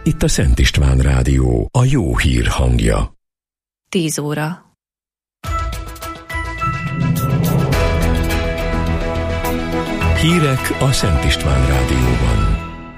Itt a Szent István Rádió, a jó hír hangja. 10 óra. Hírek a Szent István Rádióban.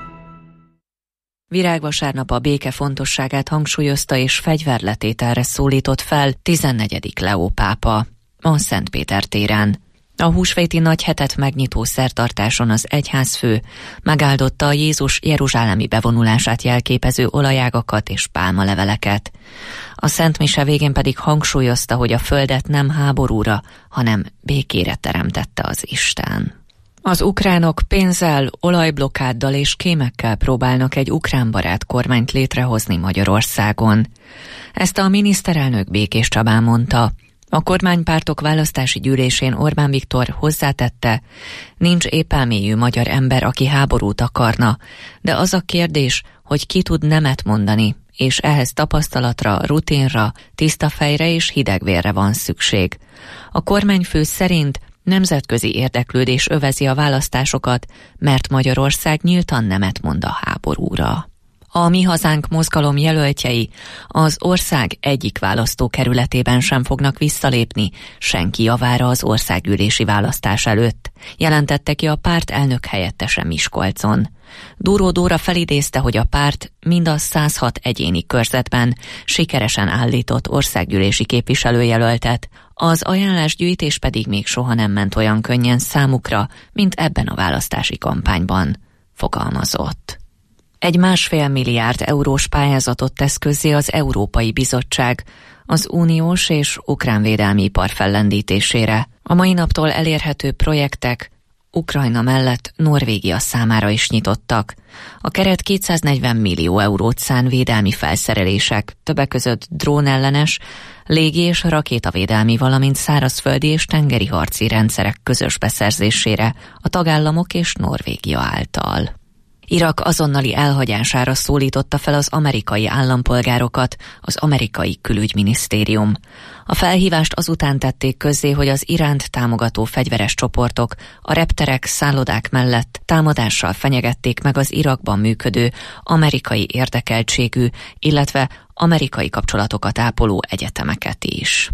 Virágvasárnap a béke fontosságát hangsúlyozta és fegyverletételre szólított fel 14. Leó pápa a Szentpéter téren. A húsvéti nagyhetet megnyitó szertartáson az egyházfő megáldotta a Jézus jeruzsálemi bevonulását jelképező olajágakat és pálmaleveleket. A Szent Mise végén pedig hangsúlyozta, hogy a földet nem háborúra, hanem békére teremtette az Isten. Az ukránok pénzzel, olajblokkáddal és kémekkel próbálnak egy ukránbarát kormányt létrehozni Magyarországon. Ezt a miniszterelnök Békés Csabán mondta. A kormánypártok választási gyűlésén Orbán Viktor hozzátette, nincs épelmélyű magyar ember, aki háborút akarna, de az a kérdés, hogy ki tud nemet mondani, és ehhez tapasztalatra, rutinra, tiszta fejre és hidegvérre van szükség. A kormányfő szerint nemzetközi érdeklődés övezi a választásokat, mert Magyarország nyíltan nemet mond a háborúra. A Mi Hazánk mozgalom jelöltjei az ország egyik választókerületében sem fognak visszalépni senki javára az országgyűlési választás előtt, jelentette ki a párt elnök helyettese Miskolcon. Dúró Dóra felidézte, hogy a párt mind a 106 egyéni körzetben sikeresen állított országgyűlési képviselőjelöltet, az ajánlásgyűjtés pedig még soha nem ment olyan könnyen számukra, mint ebben a választási kampányban, fogalmazott. Egy 1,5 milliárd eurós pályázatot tesz közzé az Európai Bizottság az uniós és ukrán védelmi ipar fellendítésére. A mai naptól elérhető projektek Ukrajna mellett Norvégia számára is nyitottak. A keret 240 millió eurót szán védelmi felszerelések, többek között drónellenes, légi- és rakétavédelmi, valamint szárazföldi és tengeri harci rendszerek közös beszerzésére a tagállamok és Norvégia által. Irak azonnali elhagyására szólította fel az amerikai állampolgárokat az amerikai külügyminisztérium. A felhívást azután tették közzé, hogy az Iránt támogató fegyveres csoportok a repterek, szállodák mellett támadással fenyegették meg az Irakban működő amerikai érdekeltségű, illetve amerikai kapcsolatokat ápoló egyetemeket is.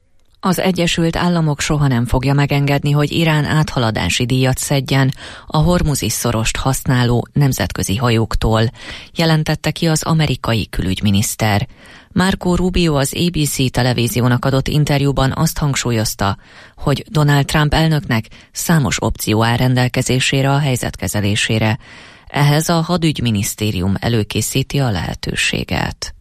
Az Egyesült Államok soha nem fogja megengedni, hogy Irán áthaladási díjat szedjen a Hormuzi-szorost használó nemzetközi hajóktól, jelentette ki az amerikai külügyminiszter. Marco Rubio az ABC televíziónak adott interjúban azt hangsúlyozta, hogy Donald Trump elnöknek számos opció áll rendelkezésére a helyzet kezelésére. Ehhez a hadügyminisztérium előkészíti a lehetőséget.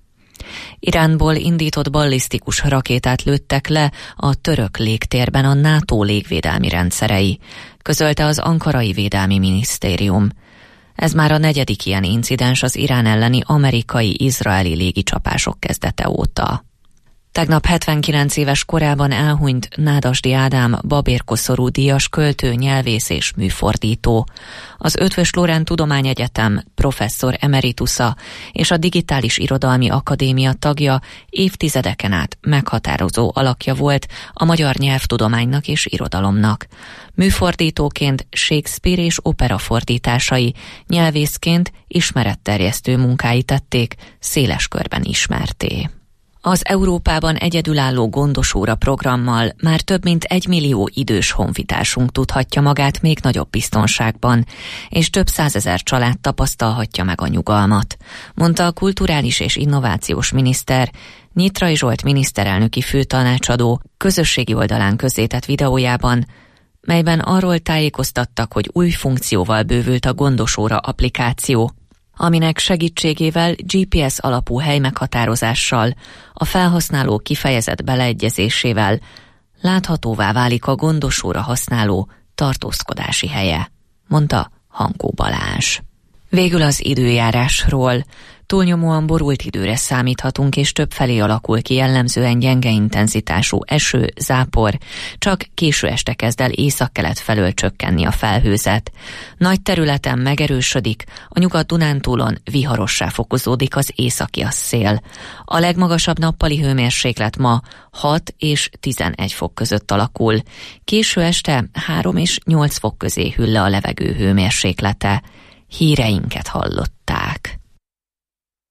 Iránból indított ballisztikus rakétát lőttek le a török légtérben a NATO légvédelmi rendszerei, közölte az ankarai védelmi minisztérium. Ez már a 4. ilyen incidens az Irán elleni amerikai-izraeli légicsapások kezdete óta. Tegnap 79 éves korában elhunyt Nádasdy Ádám babérkoszorú díjas költő, nyelvész és műfordító. Az Eötvös Loránd Tudományegyetem professzor emeritusa és a Digitális Irodalmi Akadémia tagja, évtizedeken át meghatározó alakja volt a magyar nyelvtudománynak és irodalomnak. Műfordítóként Shakespeare és opera fordításai, nyelvészként ismeretterjesztő munkái tették széles körben ismertté. Az Európában egyedülálló Gondosóra programmal már több mint 1 millió idős honfitársunk tudhatja magát még nagyobb biztonságban, és több 100 000 család tapasztalhatja meg a nyugalmat, mondta a kulturális és innovációs miniszter Nyitrai Zsolt miniszterelnöki főtanácsadó közösségi oldalán közzétett videójában, melyben arról tájékoztattak, hogy új funkcióval bővült a Gondosóra applikáció, aminek segítségével GPS alapú helymeghatározással, a felhasználó kifejezett beleegyezésével láthatóvá válik a Gondosóra használó tartózkodási helye, mondta Hankó Balázs. Végül az időjárásról. Túlnyomóan borult időre számíthatunk, és többfelé alakul ki jellemzően gyenge intenzitású eső, zápor, csak késő este kezd el északkelet felől csökkenni a felhőzet. Nagy területen megerősödik, a Nyugat-Dunántúlon viharossá fokozódik az északi szél. A legmagasabb nappali hőmérséklet ma 6 és 11 fok között alakul. Késő este 3 és 8 fok közé hűl le a levegő hőmérséklete. Híreinket hallották.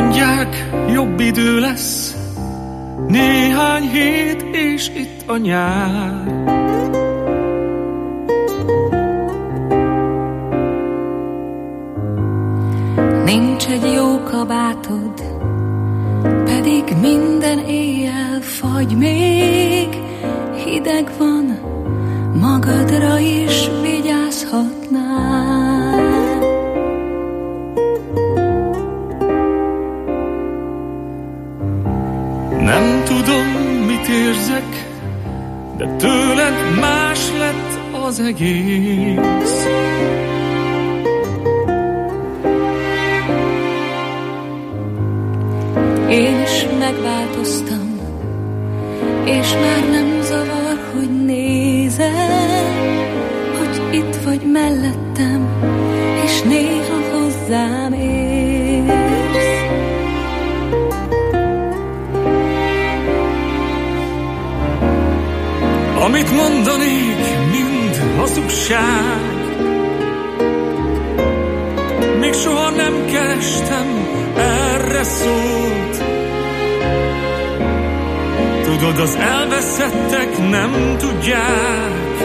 Mondják, jobb idő lesz, néhány hét és itt a nyár. Nincs egy jó kabátod, pedig minden éjjel fagy még. Hideg van, magadra is vigyázhatnál. Nem tudom, mit érzek, de tőled más lett az egész. Én is megváltoztam, és már nem zavar, hogy nézel, hogy itt vagy mellettem, és néha hozzám érsz. Amit mondanék, mind hazugság. Még soha nem kerestem erre szót. Tudod, az elveszettek nem tudják,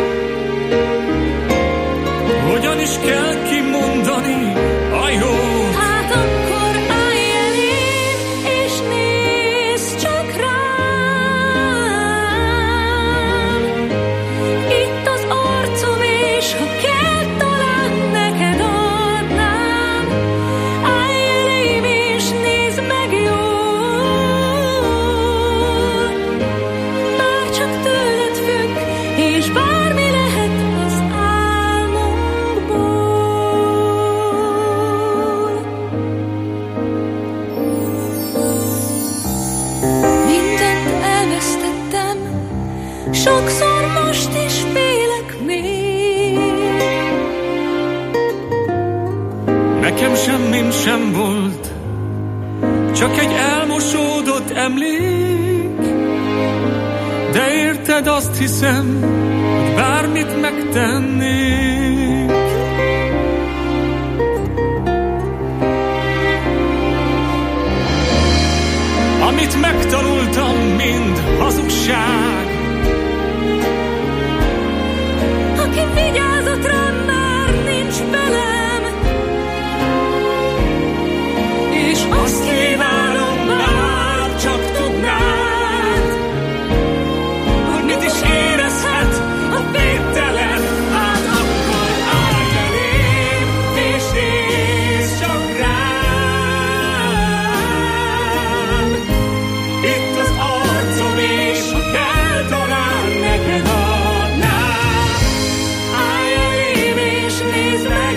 hogyan is kell kimondani a jót. Hát akkor állj elém, és nézz csak rám. Itt az arcom, és ha kell, talán neked adnám. Állj elém, és nézd meg jól. Bár csak tőled függ, és bármi lehet az álmomból. Mindent elvesztettem, sokszor most is félek még. Nekem semmim sem volt, csak egy elmosódott emlék. De érted, azt hiszem, hogy bármit megtennék. Amit megtanultam, mind hazugság. Aki vigyázott rám, már nincs velem, És azt kívánom, már csak tudnád, hogy mit is érezhet a védtelen. Hát akkor állj elém, és nézz csak rám. Itt az arcom, és ha kell, talán neked adnám. Állj elém, és nézd meg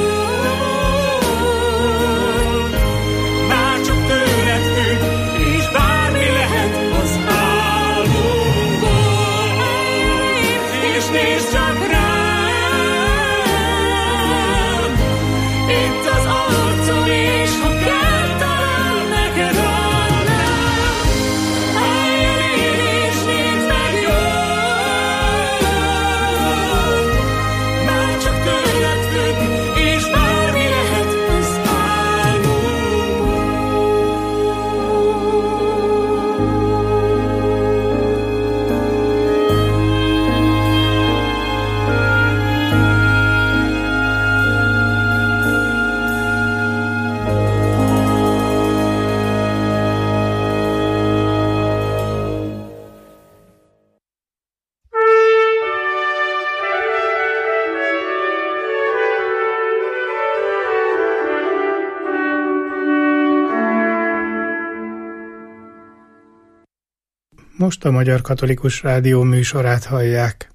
jól. Bár csak tőled függ, és bármi lehet az álmomból. És nézd csak rám. Itt az arcom, és ha kell, talán neked adnám. Állj elém, és nézd meg jól. Bár csak tőled függ, és bármi lehet az álmomból. Most a Magyar Katolikus Rádió műsorát hallják.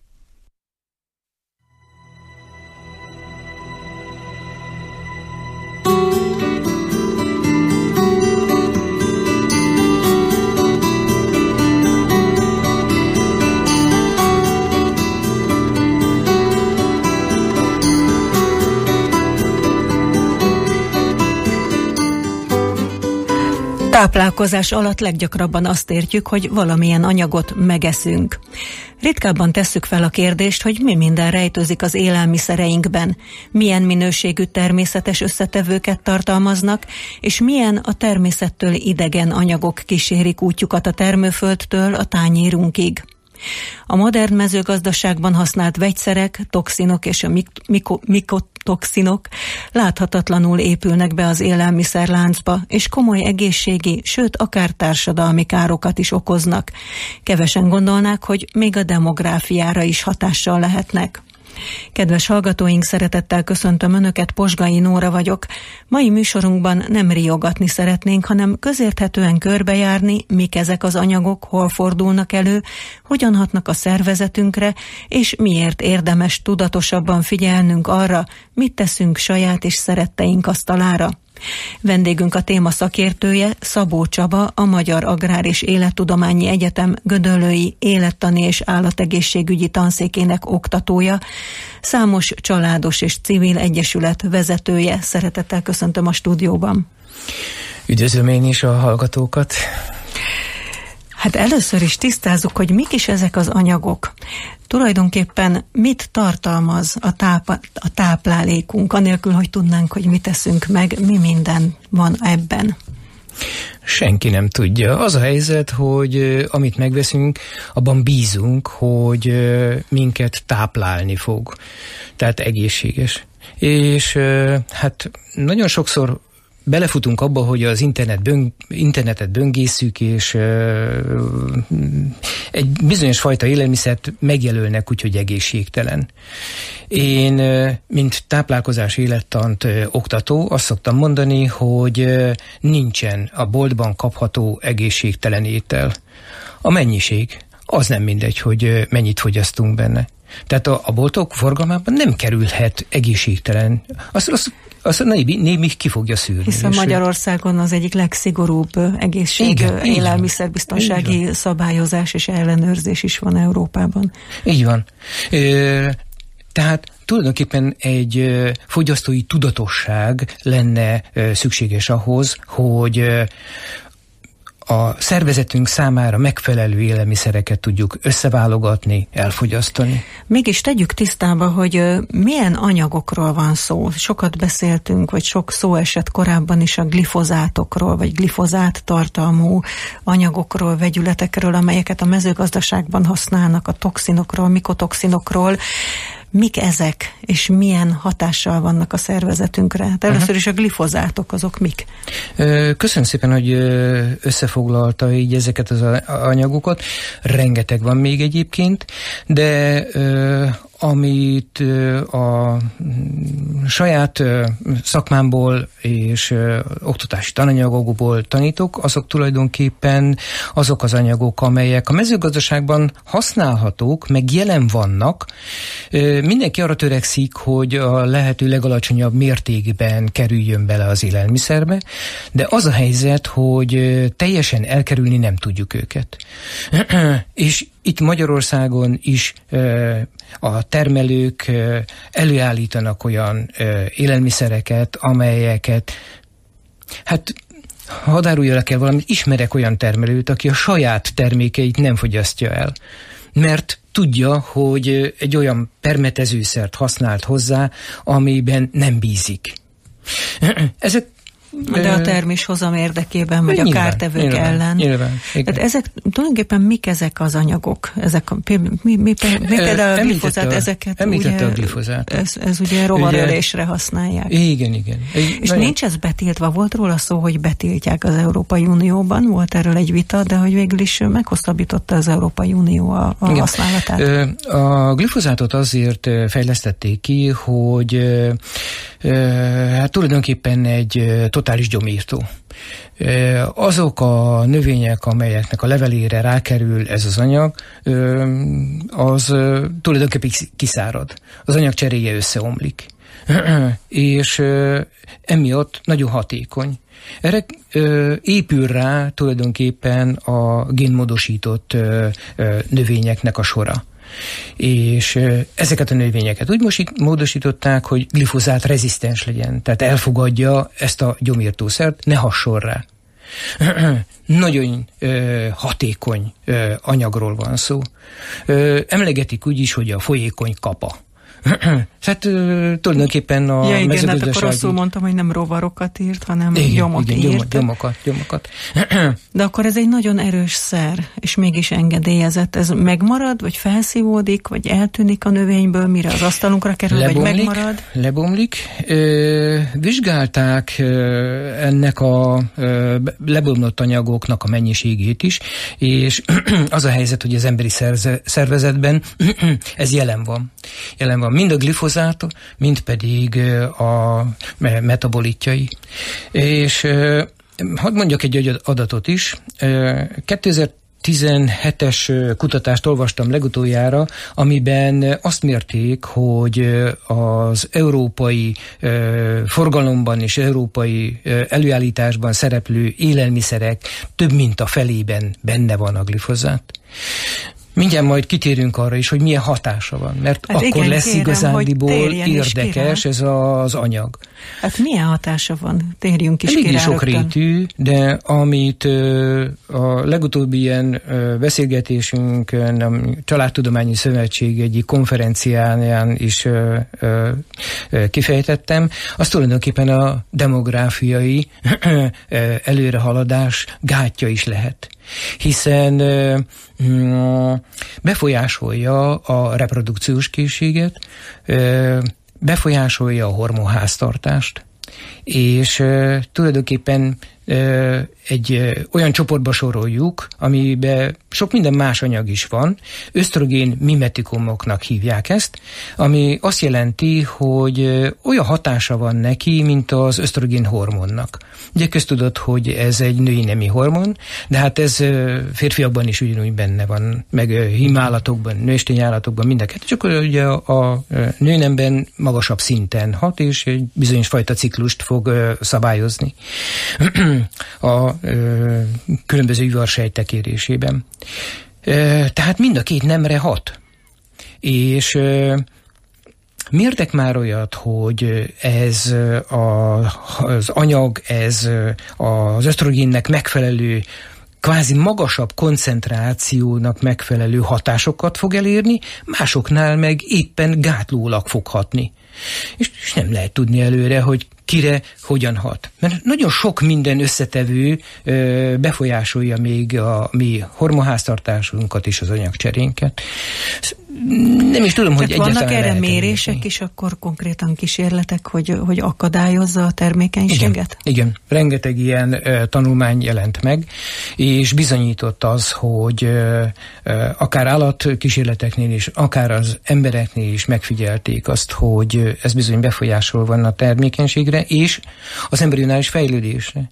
Táplálkozás alatt leggyakrabban azt értjük, hogy valamilyen anyagot megeszünk. Ritkábban tesszük fel a kérdést, hogy mi minden rejtőzik az élelmiszereinkben, milyen minőségű természetes összetevőket tartalmaznak, és milyen a természettől idegen anyagok kísérik útjukat a termőföldtől a tányérunkig. A modern mezőgazdaságban használt vegyszerek, toxinok és a mikotoxinok láthatatlanul épülnek be az élelmiszerláncba, és komoly egészségi, sőt akár társadalmi károkat is okoznak. Kevesen gondolnák, hogy még a demográfiára is hatással lehetnek. Kedves hallgatóink, szeretettel köszöntöm Önöket, Posgai Nóra vagyok. Mai műsorunkban nem riogatni szeretnénk, hanem közérthetően körbejárni, mik ezek az anyagok, hol fordulnak elő, hogyan hatnak a szervezetünkre, és miért érdemes tudatosabban figyelnünk arra, mit teszünk saját és szeretteink asztalára. Vendégünk a téma szakértője, Szabó Csaba, a Magyar Agrár és Élettudományi Egyetem Gödöllői Élettani és Állategészségügyi Tanszékének oktatója, számos családos és civil egyesület vezetője. Szeretettel köszöntöm a stúdióban. Üdvözlöm én is a hallgatókat. Hát először is tisztázzuk, hogy mik is ezek az anyagok. Tulajdonképpen mit tartalmaz a táplálékunk, anélkül, hogy tudnánk, hogy mit teszünk meg, mi minden van ebben? Senki nem tudja. Az a helyzet, hogy amit megveszünk, abban bízunk, hogy minket táplálni fog. Tehát egészséges. És hát nagyon sokszor belefutunk abba, hogy az internetet böngészünk, és egy bizonyos fajta élelmiszert megjelölnek, úgyhogy egészségtelen. Én, mint táplálkozás élettant oktató, azt szoktam mondani, hogy nincsen a boltban kapható egészségtelen étel. A mennyiség, az nem mindegy, hogy mennyit fogyasztunk benne. Tehát a boltok forgalmában nem kerülhet egészségtelen. Azt némi ki fogja szűrni. Hiszen Magyarországon az egyik legszigorúbb élelmiszerbiztonsági szabályozás és ellenőrzés is van Európában. Így van. Tehát tulajdonképpen egy fogyasztói tudatosság lenne szükséges ahhoz, hogy a szervezetünk számára megfelelő élelmiszereket tudjuk összeválogatni, elfogyasztani. Mégis tegyük tisztába, hogy milyen anyagokról van szó. Sokat beszéltünk, vagy sok szó esett korábban is a glifozátokról, vagy glifozát tartalmú anyagokról, vegyületekről, amelyeket a mezőgazdaságban használnak, a toxinokról, mikotoxinokról. Mik ezek, és milyen hatással vannak a szervezetünkre? Hát először is a glifozátok, azok mik? Köszönöm szépen, hogy összefoglalta így ezeket az anyagokat. Rengeteg van még egyébként, de amit a saját szakmámból és oktatási tananyagokból tanítok, azok tulajdonképpen azok az anyagok, amelyek a mezőgazdaságban használhatók, meg jelen vannak. Mindenki arra törekszik, hogy a lehető legalacsonyabb mértékben kerüljön bele az élelmiszerbe, de az a helyzet, hogy teljesen elkerülni nem tudjuk őket. És itt Magyarországon is a termelők előállítanak olyan élelmiszereket, amelyeket, hát hadd áruljalak el valamit, ismerek olyan termelőt, aki a saját termékeit nem fogyasztja el, mert tudja, hogy egy olyan permetezőszert használt hozzá, amiben nem bízik. Ezek de a terméshozam érdekében, vagy nyilván, a kártevők ellen. Nyilván, tehát ezek, tulajdonképpen mik ezek az anyagok? Ezek például a glifozát, ezeket említette a glifozát. Ez ugye rovarölésre használják. Igen. És nincs ez betiltva? Volt róla szó, hogy betiltják az Európai Unióban, volt erről egy vita, de hogy végül is meghosszabbította az Európai Unió a használatát. A glifozátot azért fejlesztették ki, hogy hát tulajdonképpen egy totális gyomírtó. Azok a növények, amelyeknek a levelére rákerül ez az anyag, az tulajdonképpen kiszárad. Az anyag cseréje összeomlik. És emiatt nagyon hatékony. Erre épül rá tulajdonképpen a génmódosított növényeknek a sora. És ezeket a növényeket úgy módosították, hogy glifozát rezisztens legyen, tehát elfogadja ezt a gyomírtószert, ne hasson rá. Nagyon hatékony anyagról van szó. Emlegetik úgy is, hogy a folyékony kapa. Hát tulajdonképpen a igen, hát akkor rosszul mondtam, hogy nem rovarokat írt, hanem gyomot írt. Gyomokat. De akkor ez egy nagyon erős szer, és mégis engedélyezett. Ez megmarad, vagy felszívódik, vagy eltűnik a növényből, mire az asztalunkra kerül, vagy megmarad? Lebomlik. Vizsgálták ennek a lebomlott anyagoknak a mennyiségét is, és az a helyzet, hogy az emberi szervezetben ez jelen van. Mind a glifozát, mind pedig a metabolitjai. És hadd mondjak egy adatot is. 2017-es kutatást olvastam legutoljára, amiben azt mérték, hogy az európai forgalomban és európai előállításban szereplő élelmiszerek több mint a felében benne van a glifozát. Mindjárt majd kitérünk arra is, hogy milyen hatása van, mert hát akkor igen, lesz igazándiból érdekes ez az anyag. Hát milyen hatása van? Térjünk is elég sok rétű, de amit a legutóbbi ilyen beszélgetésünkön a Családtudományi Szövetség egyik konferenciáján is kifejtettem, az tulajdonképpen a demográfiai előrehaladás gátja is lehet. Hiszen befolyásolja a reprodukciós készséget, befolyásolja a hormonháztartást, és tulajdonképpen egy olyan csoportba soroljuk, amiben sok minden más anyag is van, ösztrogén mimetikumoknak hívják ezt, ami azt jelenti, hogy olyan hatása van neki, mint az ösztrogén hormonnak. Ugye köztudott, hogy ez egy női nemi hormon, de hát ez férfiakban is ugyanúgy benne van, meg hímállatokban, nőstényállatokban, mindeket. Csak ugye a nőnemben magasabb szinten hat, és egy bizonyos fajta ciklust fog szabályozni a különböző ivarsejtek érésében. Tehát mind a két nemre hat. És mértek már olyat, hogy ez az anyag, ez az ösztrogénnek megfelelő, kvázi magasabb koncentrációnak megfelelő hatásokat fog elérni, másoknál meg éppen gátlólag fog hatni. És nem lehet tudni előre, hogy kire hogyan hat. Mert nagyon sok minden összetevő befolyásolja még a mi hormonháztartásunkat és az anyagcserénket. Nem is tudom, hogy egyáltalán vannak erre mérések is, akkor konkrétan kísérletek, hogy akadályozza a termékenységet? Igen, rengeteg ilyen tanulmány jelent meg, és bizonyított az, hogy akár állatkísérleteknél is, akár az embereknél is megfigyelték azt, hogy ez bizony befolyásol van a termékenységre, és az embrionális fejlődésre.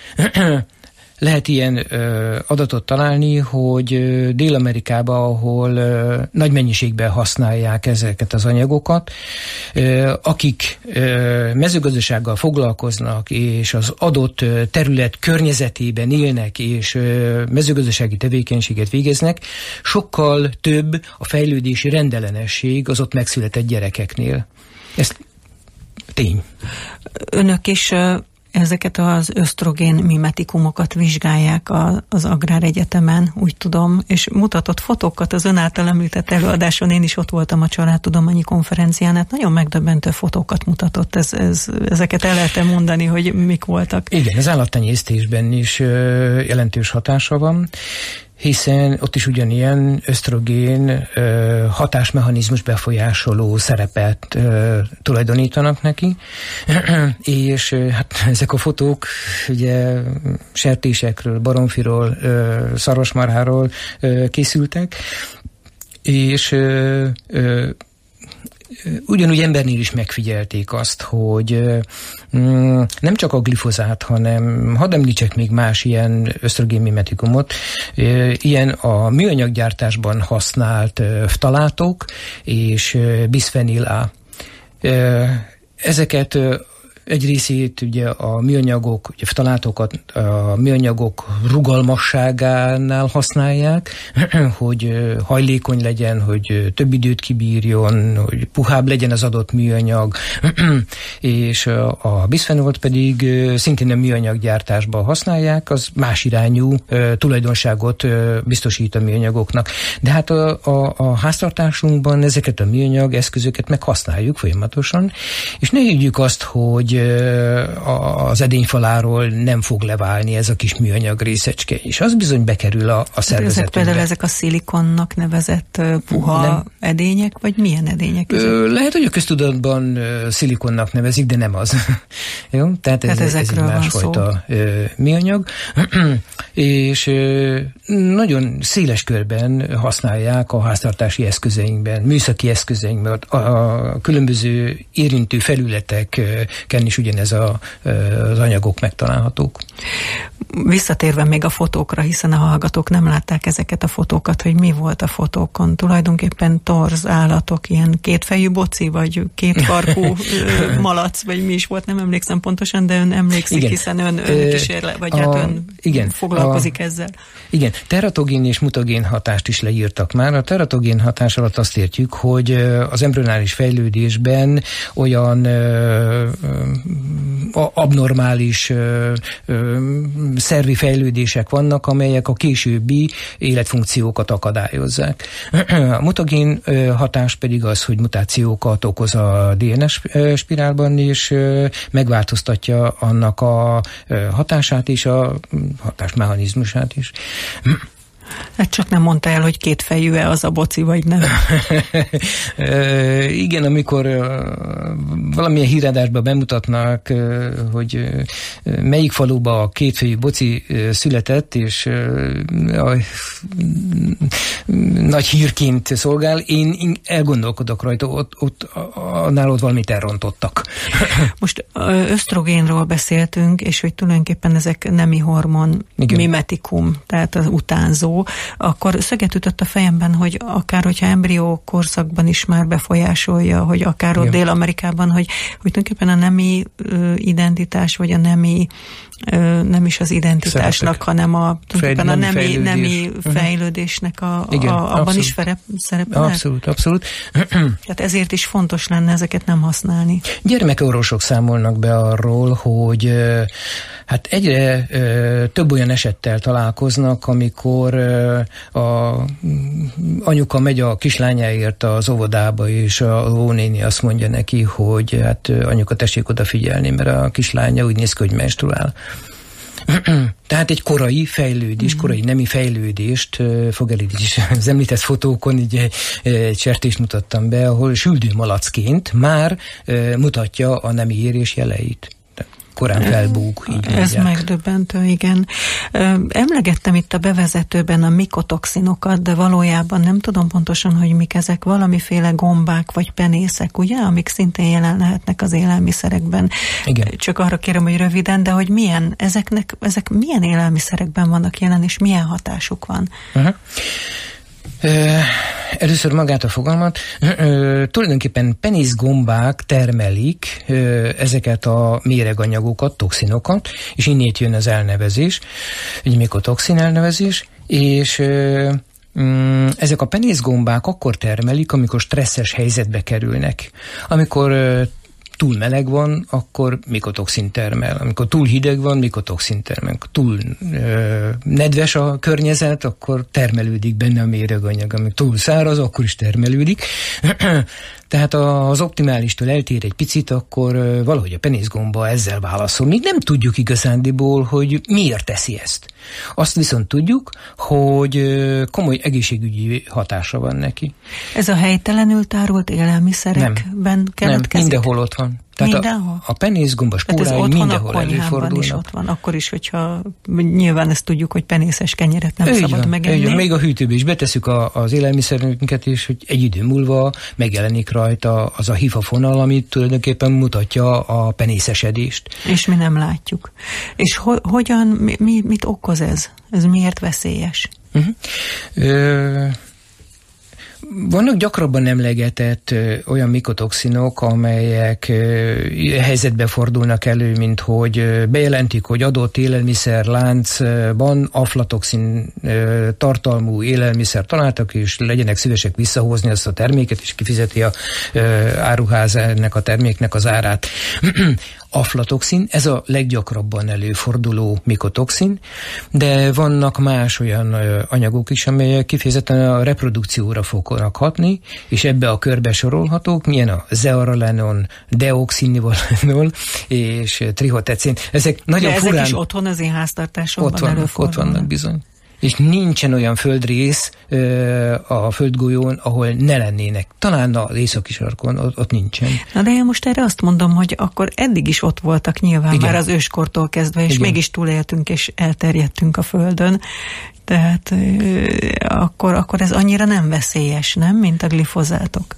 Lehet ilyen adatot találni, hogy Dél-Amerikában, ahol nagy mennyiségben használják ezeket az anyagokat, akik mezőgazdasággal foglalkoznak, és az adott terület környezetében élnek, és mezőgazdasági tevékenységet végeznek, sokkal több a fejlődési rendellenesség az ott megszületett gyerekeknél. Ez tény. Önök is ezeket az ösztrogén mimetikumokat vizsgálják az Agráregyetemen, úgy tudom, és mutatott fotókat az ön által említett előadáson, én is ott voltam a Családtudományi Konferencián, hát nagyon megdöbbentő fotókat mutatott, ezeket el lehet mondani, hogy mik voltak. Igen, az állattenyésztésben is jelentős hatása van, hiszen ott is ugyanilyen ösztrogén hatásmechanizmus befolyásoló szerepet tulajdonítanak neki, és hát ezek a fotók ugye sertésekről, baromfiról, szarvasmarháról készültek, és ugyanúgy embernél is megfigyelték azt, hogy nem csak a glifozát, hanem hadd említsek még más ilyen ösztrogénmimetikumot, ilyen a műanyaggyártásban használt ftalátok és bisphenil A. Ezeket egy részét ugye a műanyagok, ugye ftalátokat a műanyagok rugalmasságánál használják, hogy hajlékony legyen, hogy több időt kibírjon, hogy puhább legyen az adott műanyag, és a bisphenol pedig szintén a műanyaggyártásban használják, az más irányú tulajdonságot biztosít a műanyagoknak. De hát a háztartásunkban ezeket a műanyag eszközöket meg használjuk folyamatosan, és ne higgyük azt, hogy az edényfaláról nem fog leválni ez a kis műanyag részecske, és az bizony bekerül a szervezetünkbe. Ezek például ezek a szilikonnak nevezett puha edények, vagy milyen edények ezek? Lehet, hogy a köztudatban szilikonnak nevezik, de nem az. Jó? Tehát ez egy másfajta műanyag. És nagyon széles körben használják a háztartási eszközeinkben, műszaki eszközeinkben, a különböző érintő felületeken is ugyanez az anyagok megtalálhatók. Visszatérve még a fotókra, hiszen a hallgatók nem látták ezeket a fotókat, hogy mi volt a fotókon. Tulajdonképpen torz állatok, ilyen kétfejű boci, vagy kétfarkú malac, vagy mi is volt, nem emlékszem pontosan, de ön emlékszik, igen. Hiszen ön kísérlet, vagy ön foglalkozik ezzel. Igen, teratogén és mutagén hatást is leírtak már. A teratogén hatás alatt azt értjük, hogy az embryonális fejlődésben olyan abnormális szervi fejlődések vannak, amelyek a későbbi életfunkciókat akadályozzák. A mutagén hatás pedig az, hogy mutációkat okoz a DNS spirálban, és megváltoztatja annak a hatását és a hatásmechanizmusát is. Hát csak nem mondta el, hogy kétfejű-e az a boci, vagy nem. Igen, amikor valamilyen híradásban bemutatnak, hogy melyik faluba a kétfejű boci született, és nagy hírként szolgál, én elgondolkodok rajta, ott valamit elrontottak. Most ösztrogénról beszéltünk, és hogy tulajdonképpen ezek nemi hormon, igen. Mimetikum, tehát az utánzó, akkor szöget ütött a fejemben, hogy akár, hogyha embrió korszakban is már befolyásolja, hogy akár ott Dél-Amerikában, hogy tulajdonképpen a nemi identitás, vagy a nemi nem is az identitásnak, szerepek. Hanem a nemi fejlődésnek abban is szerepel. Abszolút. Tehát ezért is fontos lenne ezeket nem használni. Gyermekorvosok számolnak be arról, hogy hát egyre több olyan esettel találkoznak, amikor a anyuka megy a kislányáért az óvodába, és a óvónéni azt mondja neki, hogy hát anyuka, tessék odafigyelni, mert a kislánya úgy néz ki, hogy menstruál. Tehát egy korai fejlődés, korai nemi fejlődést fog elérni. Az említett fotókon így egy sertést mutattam be, ahol süldőmalacként már mutatja a nemi érés jeleit. Korán felbúg. Ez megdöbbentő, igen. Emlegettem itt a bevezetőben a mikotoxinokat, de valójában nem tudom pontosan, hogy mik ezek, valamiféle gombák vagy penészek, ugye, amik szintén jelen lehetnek az élelmiszerekben. Igen. Csak arra kérem, hogy röviden, de hogy ezek milyen élelmiszerekben vannak jelen, és milyen hatásuk van? Először magát a fogalmat. Tulajdonképpen penészgombák termelik ezeket a méreganyagokat, toxinokat, és innét jön az elnevezés, egy mikotoxin elnevezés, és ezek a penészgombák akkor termelik, amikor stresszes helyzetbe kerülnek. Amikor túl meleg van, akkor mikotoxin termel. Amikor túl hideg van, mikotoxin termel. Amikor túl nedves a környezet, akkor termelődik benne a méreganyag. Amikor túl száraz, akkor is termelődik. Tehát az optimálistól eltér egy picit, akkor valahogy a penészgomba ezzel válaszol. Még nem tudjuk igazándiból, hogy miért teszi ezt. Azt viszont tudjuk, hogy komoly egészségügyi hatása van neki. Ez a helytelenül tárolt élelmiszerekben keletkezik? Nem, mindenhol ott van. Tehát a penészgomba spórái mindenhol előfordulnak. Is ott van, akkor is, hogyha nyilván ezt tudjuk, hogy penészes kenyeret nem szabad megenni. Még a hűtőbe is betesszük az élelmiszerünket, és hogy egy idő múlva megjelenik rajta az a hifafonal, amit tulajdonképpen mutatja a penészesedést. És mi nem látjuk. És mit okoz ez? Ez miért veszélyes? Vannak gyakrabban emlegetett olyan mikotoxinok, amelyek helyzetbe fordulnak elő, mint hogy bejelentik, hogy adott élelmiszerláncban aflatoxin tartalmú élelmiszer találtak, és legyenek szívesek visszahozni azt a terméket, és kifizeti a áruház ennek a terméknek az árát. Aflatoxin, ez a leggyakrabban előforduló mikotoxin, de vannak más olyan anyagok is, amelyek kifejezetten a reprodukcióra fognak hatni, és ebbe a körbe sorolhatók, milyen a zearalenol, deoxinivalenol és trihotecin. Ezek nagyon furán... ezek is otthon az én háztartásomban előfordulnak. Ott vannak bizony. És nincsen olyan földrész a földgolyón, ahol ne lennének. Talán az északi sarkon ott nincsen. Na de én most erre azt mondom, hogy akkor eddig is ott voltak nyilván már az őskortól kezdve, és mégis túléltünk és elterjedtünk a földön. Tehát akkor ez annyira nem veszélyes, nem, mint a glifozátok?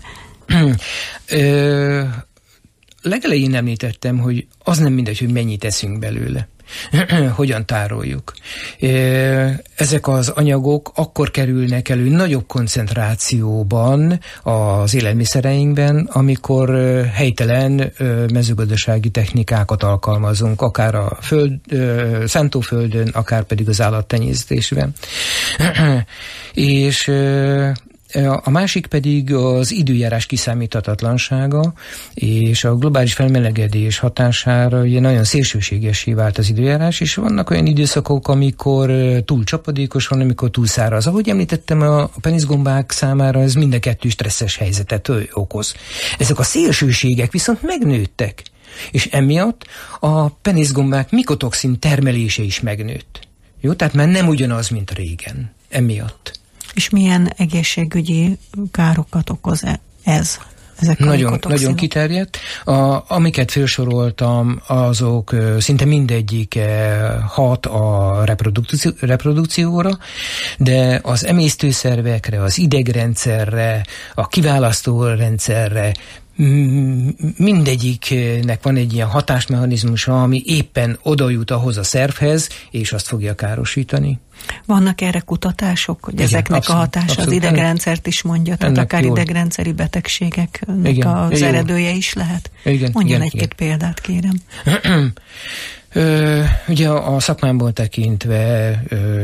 Legelején említettem, hogy az nem mindegy, hogy mennyit eszünk belőle. Hogyan tároljuk. Ezek az anyagok akkor kerülnek elő nagyobb koncentrációban az élelmiszereinkben, amikor helytelen mezőgazdasági technikákat alkalmazunk, akár a szántóföldön, akár pedig az állattenyésztésben. És a másik pedig az időjárás kiszámíthatatlansága, és a globális felmelegedés hatására ugye nagyon szélsőségessé vált az időjárás, és vannak olyan időszakok, amikor túl csapadékos van, amikor túl száraz. Ahogy említettem, a peniszgombák számára ez mind a kettő stresszes helyzetet okoz. Ezek a szélsőségek viszont megnőttek, és emiatt a peniszgombák mikotoxin termelése is megnőtt. Jó, tehát már nem ugyanaz, mint régen. Emiatt. És milyen egészségügyi károkat okoz ez? Nagyon kiterjedt. Amiket felsoroltam, azok szinte mindegyik hat a reprodukcióra, de az emésztőszervekre, az idegrendszerre, a kiválasztórendszerre, mindegyiknek van egy ilyen hatásmechanizmusa, ami éppen oda jut ahhoz a szervhez, és azt fogja károsítani. Vannak erre kutatások, hogy ezeknek abszolút, a hatása az idegrendszert is mondja, tehát akár idegrendszeri betegségeknek az eredője is lehet? Mondjon egy-két példát, kérem. Ugye a szakmámból tekintve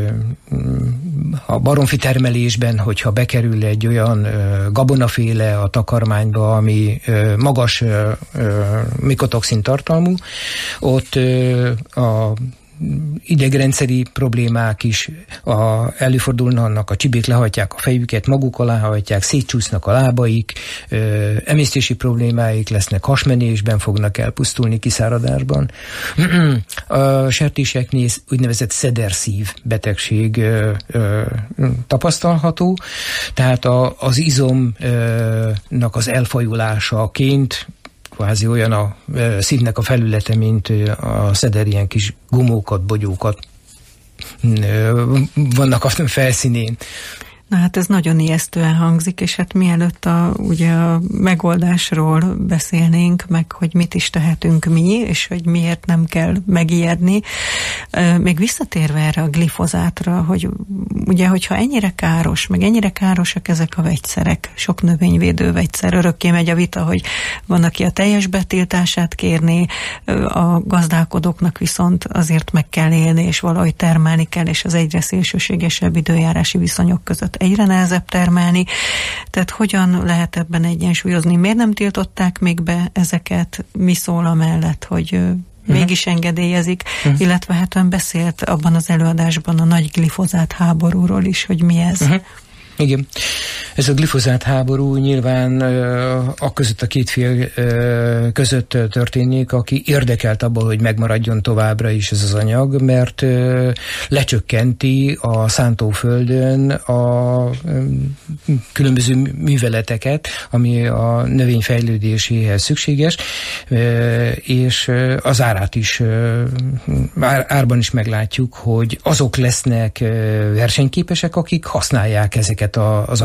a baromfi termelésben, hogyha bekerül egy olyan gabonaféle a takarmányba, ami magas mikotoxin tartalmú, ott a idegrendszeri problémák is előfordulnak, a csibék lehajtják a fejüket, maguk alá hajtják, szétcsúsznak a lábaik, emésztési problémáik lesznek, hasmenésben fognak elpusztulni, kiszáradásban. A sertéseknél úgynevezett szederszív betegség tapasztalható, tehát az izomnak az elfajulásaként kvázi olyan a szívnek a felülete, mint a szeder, ilyen kis gumókat, bogyókat vannak a felszínén. Na hát ez nagyon ijesztően hangzik, és hát mielőtt ugye a megoldásról beszélnénk, meg hogy mit is tehetünk mi, és hogy miért nem kell megijedni. Még visszatérve erre a glifozátra, hogy ugye, hogyha ennyire káros, meg ennyire károsak ezek a vegyszerek, sok növényvédő vegyszer, örökké megy a vita, hogy van, aki a teljes betiltását kérné, a gazdálkodóknak viszont azért meg kell élni, és valahogy termelni kell, és az egyre szélsőségesebb időjárási viszonyok között egyre nehezebb termelni. Tehát hogyan lehet ebben egyensúlyozni? Miért nem tiltották még be ezeket? Mi szól amellett, hogy mégis engedélyezik? Illetve hát ön beszélt abban az előadásban a nagy glifozát háborúról is, hogy mi ez? Igen. Ez a glifozát háború nyilván a két fél között történik, aki érdekelt abban, hogy megmaradjon továbbra is ez az anyag, mert lecsökkenti a szántóföldön a különböző műveleteket, ami a növény fejlődéséhez szükséges, és az árát is, árban is meglátjuk, hogy azok lesznek versenyképesek, akik használják ezeket az anyagokat,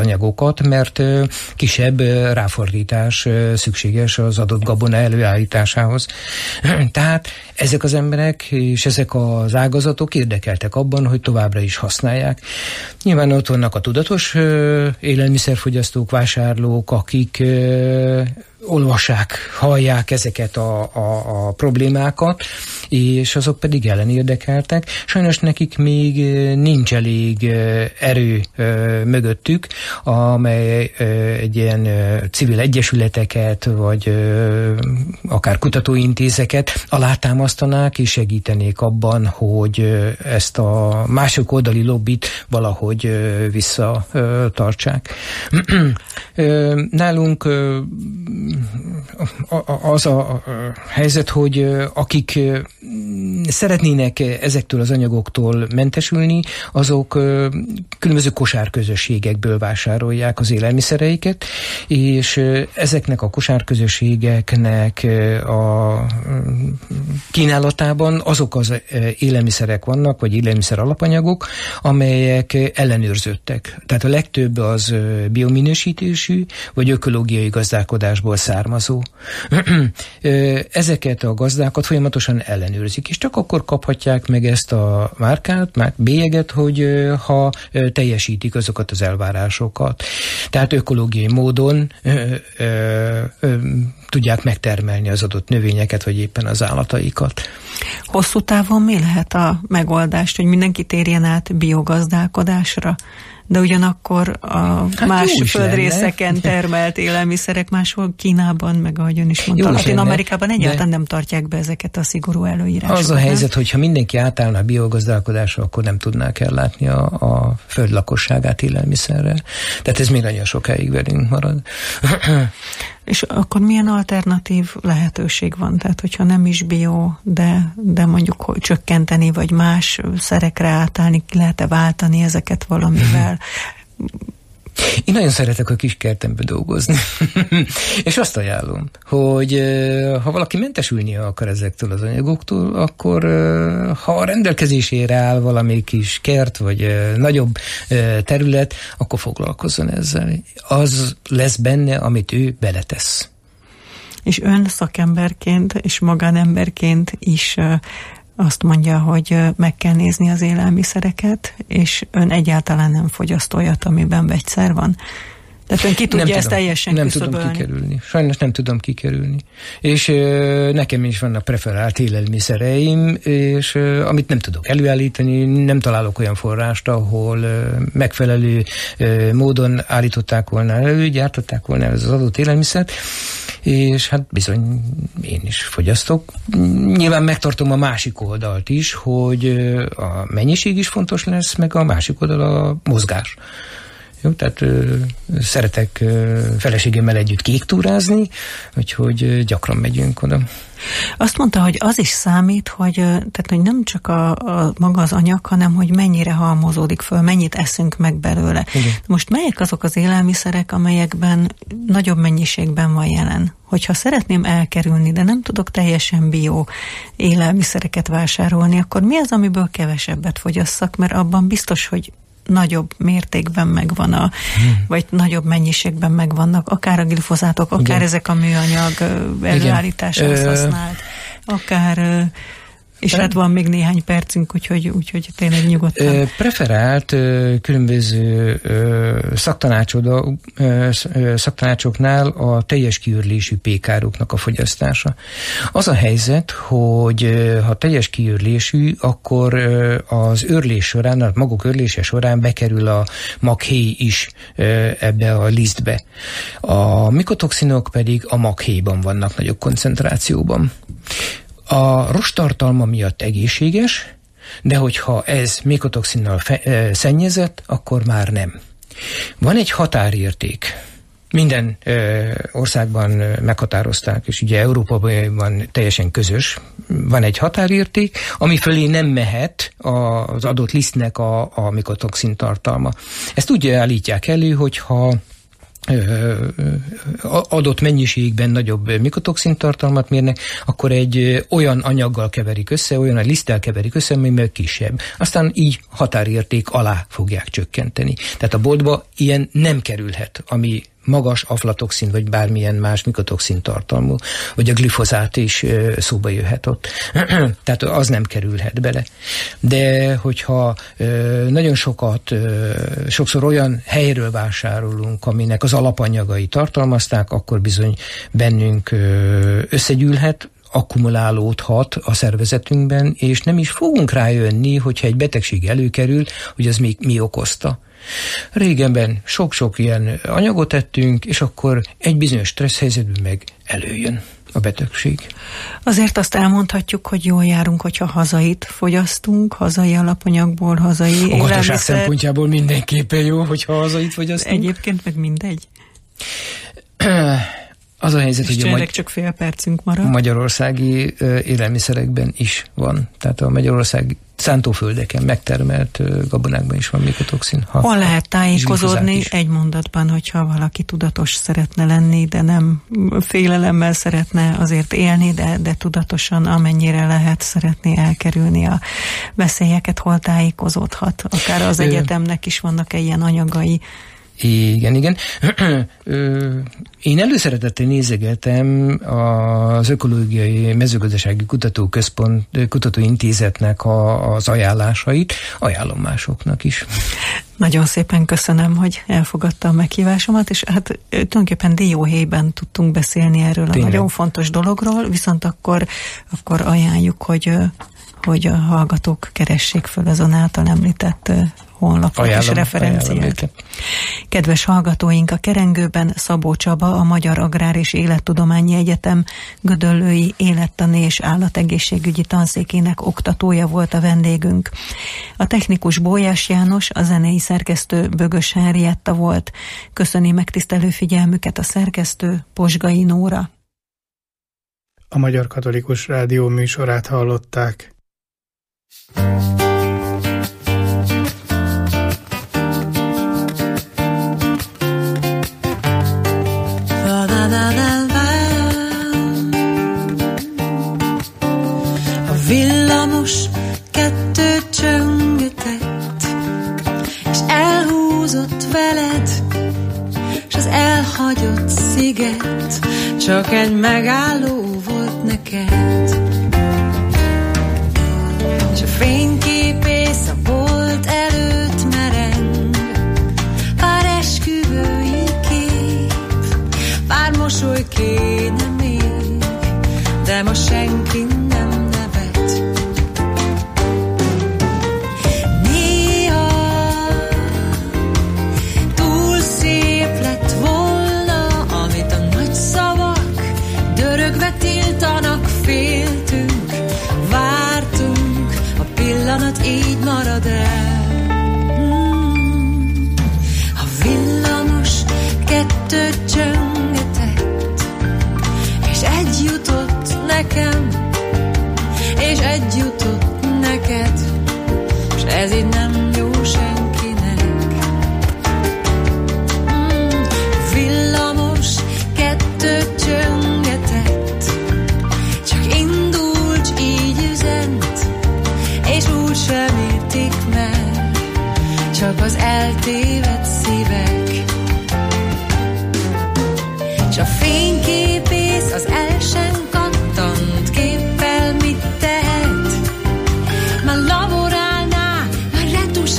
gabonákat, mert kisebb ráfordítás szükséges az adott gabona előállításához. Tehát ezek az emberek és ezek az ágazatok érdekeltek abban, hogy továbbra is használják. Nyilván ott vannak a tudatos élelmiszerfogyasztók, vásárlók, akik olvassák, hallják ezeket a problémákat, és azok pedig ellenérdekeltek. Sajnos nekik még nincs elég erő mögöttük, amely egy ilyen civil egyesületeket, vagy akár kutatóintézeket alátámasztanák, és segítenék abban, hogy ezt a másik oldali lobbit valahogy visszatartsák. Nálunk az a helyzet, hogy akik szeretnének ezektől az anyagoktól mentesülni, azok különböző kosárközösségekből vásárolják az élelmiszereiket, és ezeknek a kosárközösségeknek a kínálatában azok az élelmiszerek vannak, vagy élelmiszer alapanyagok, amelyek ellenőrzöttek. Tehát a legtöbb az biominősítésű, vagy ökológiai gazdálkodásból származó. Ezeket a gazdákat folyamatosan ellenőrzik, és csak akkor kaphatják meg ezt a márkát, bélyeget, hogy ha teljesítik azokat az elvárásokat. Tehát ökológiai módon tudják megtermelni az adott növényeket, vagy éppen az állataikat. Hosszú távon mi lehet a megoldás, hogy mindenki térjen át biogazdálkodásra? De ugyanakkor a más földrészeken termelt élelmiszerek máshol Kínában, meg ahogy ön is mondta, Latin-Amerikában egyáltalán nem tartják be ezeket a szigorú előírásokat. Az a helyzet, hogyha mindenki átállna a biogazdálkodásra, akkor nem tudnák ellátni a föld lakosságát élelmiszerrel. Tehát ez még nagyon sokáig velünk marad. És akkor milyen alternatív lehetőség van? Tehát, hogyha nem is bio, de mondjuk hogy csökkenteni, vagy más szerekre átállni, ki lehet-e váltani ezeket valamivel? Én nagyon szeretek a kis kertembe dolgozni. És azt ajánlom, hogy ha valaki mentesülni akar ezektől az anyagoktól, akkor ha a rendelkezésére áll valami kis kert, vagy nagyobb terület, akkor foglalkozzon ezzel. Az lesz benne, amit ő beletesz. És ön szakemberként és magánemberként is azt mondja, hogy meg kell nézni az élelmiszereket, és ön egyáltalán nem fogyaszt olyat, amiben vegyszer van. Tehát ön ki tudja ezt teljesen küszöbölni? Nem tudom kikerülni. Sajnos nem tudom kikerülni. És nekem is vannak preferált élelmiszereim, és amit nem tudok előállítani, nem találok olyan forrást, ahol megfelelő módon állították volna elő, gyártották volna az adott élelmiszert, és hát bizony én is fogyasztok. Nyilván megtartom a másik oldalt is, hogy a mennyiség is fontos lesz, meg a másik oldal a mozgás. Jó, tehát szeretek feleségemmel együtt kéktúrázni, úgyhogy gyakran megyünk oda. Azt mondta, hogy az is számít, hogy nem csak a maga az anyag, hanem hogy mennyire halmozódik föl, mennyit eszünk meg belőle. Igen. Most melyek azok az élelmiszerek, amelyekben nagyobb mennyiségben van jelen? Hogyha szeretném elkerülni, de nem tudok teljesen bio élelmiszereket vásárolni, akkor mi az, amiből kevesebbet fogyasszak? Mert abban biztos, hogy nagyobb mértékben megvan vagy nagyobb mennyiségben megvannak, akár a glifozátok, akár igen. Ezek a műanyag előállításához használt, akár, és hát van még néhány percünk, úgyhogy tényleg nyugodtan. Preferált különböző szaktanácsoknál a teljes kiürlésű pékároknak a fogyasztása. Az a helyzet, hogy ha teljes kiürlésű, akkor az őrlés során, a maguk őrlése során bekerül a maghéj is ebbe a lisztbe. A mikotoxinok pedig a maghéjban vannak nagyobb koncentrációban. A rosttartalma miatt egészséges, de hogyha ez mikotoxinnal szennyezett, akkor már nem. Van egy határérték. Minden országban meghatározták, és ugye Európában teljesen közös. Van egy határérték, ami fölé nem mehet az adott lisztnek a mikotoxin tartalma. Ezt úgy állítják elő, hogyha adott mennyiségben nagyobb mikotoxin tartalmat mérnek, akkor egy olyan anyaggal keverik össze, olyan a liszttel keverik össze, ami meg kisebb. Aztán így határérték alá fogják csökkenteni. Tehát a boltba ilyen nem kerülhet, ami magas aflatoxin, vagy bármilyen más mikotoxin tartalmú, vagy a glifozát is szóba jöhet ott. Tehát az nem kerülhet bele. De hogyha nagyon sokszor olyan helyről vásárolunk, aminek az alapanyagai tartalmazták, akkor bizony bennünk összegyűlhet, akkumulálódhat a szervezetünkben, és nem is fogunk rájönni, hogyha egy betegség előkerül, hogy az még mi okozta. Régenben sok-sok ilyen anyagot ettünk, és akkor egy bizonyos stressz helyzetben meg előjön a betegség. Azért azt elmondhatjuk, hogy jól járunk, hogyha hazait fogyasztunk, hazai alapanyagból, hazai élelmiszer. A gazdaság szempontjából mindenképpen jó, hogyha hazait fogyasztunk. Egyébként meg mindegy. Az a helyzet, és hogy csak fél percünk marad. Magyarországi élelmiszerekben is van. Tehát a Magyarország szántóföldeken megtermelt gabonákban is van mikotoxin. Hol lehet tájékozódni egy mondatban, hogyha valaki tudatos szeretne lenni, de nem félelemmel szeretne azért élni, de tudatosan amennyire lehet szeretné elkerülni a veszélyeket, hol tájékozódhat? Akár az egyetemnek is vannak ilyen anyagai. Igen. Én előszeretettel nézegetem az Ökológiai Mezőgazdasági Kutatóintézetnek az ajánlásait, ajánlom másoknak is. Nagyon szépen köszönöm, hogy elfogadta a meghívásomat, és hát tulajdonképpen dióhéjben tudtunk beszélni erről a nagyon fontos dologról, viszont akkor ajánljuk, hogy a hallgatók keressék föl azon által említett honlapot és referenciát. Kedves hallgatóink, a kerengőben Szabó Csaba, a Magyar Agrár és Élettudományi Egyetem Gödöllői Élettani és Állategészségügyi Tanszékének oktatója volt a vendégünk. A technikus Bólyás János, a zenei szerkesztő Bögös Henrietta volt. Köszöni megtisztelő figyelmüket a szerkesztő Posgai Nóra. A Magyar Katolikus Rádió műsorát hallották. A villamos kettő csöngetett, és elhúzott veled, s az elhagyott sziget csak egy megálló volt neked. És a fényképész a bolt előtt mereng, pár esküvői kép, pár mosoly kéne még, de ma senki nem nevet. Néha túl szép lett volna, amit a nagy szavak dörögve tiltanak, féltünk, vártunk, a pillanat így marad el. A villamos kettő csöngetett, és egy jutott nekem, és egy jutott neked, és ez így nem jó senkinek. Villamos kettő csöngetett, csak indult, így üzent, és úgy sem értik meg, csak az eltévedt szívek. S a fényképész az el sem kattant képpel mit tehet, már laborálná, már retus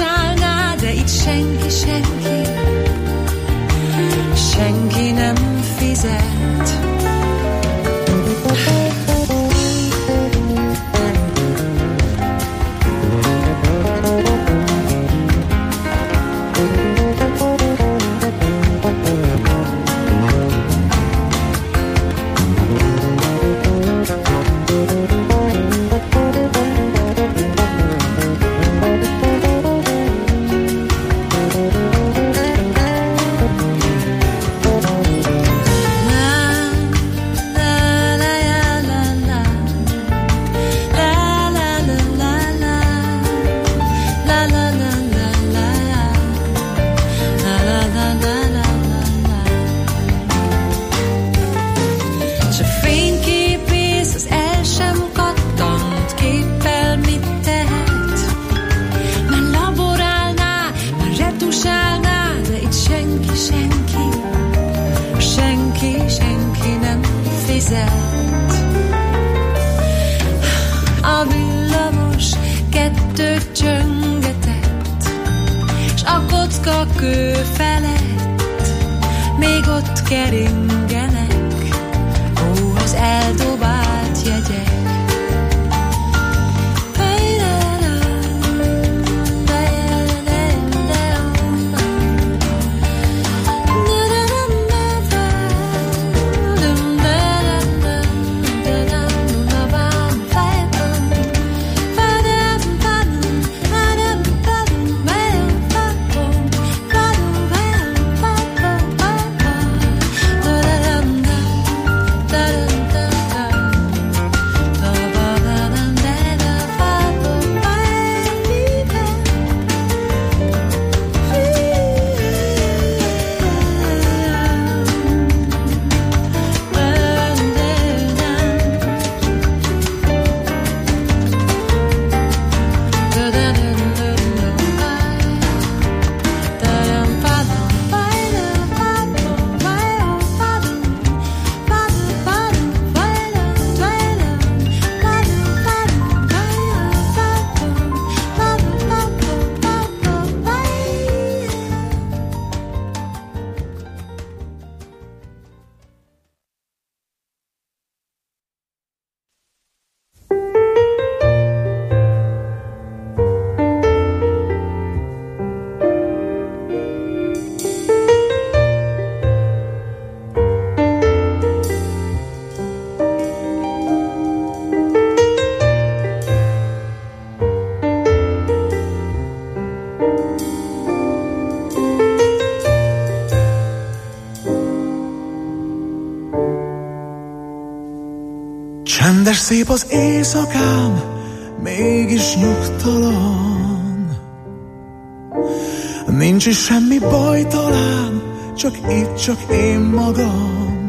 érzed. A villamos kettőt csöngetett, s a kocka kő felett még ott keringenek, ó, az eldobált jegyek. Csendes szép az éjszakám, mégis nyugtalan. Nincs is semmi baj talán, csak itt csak én magam.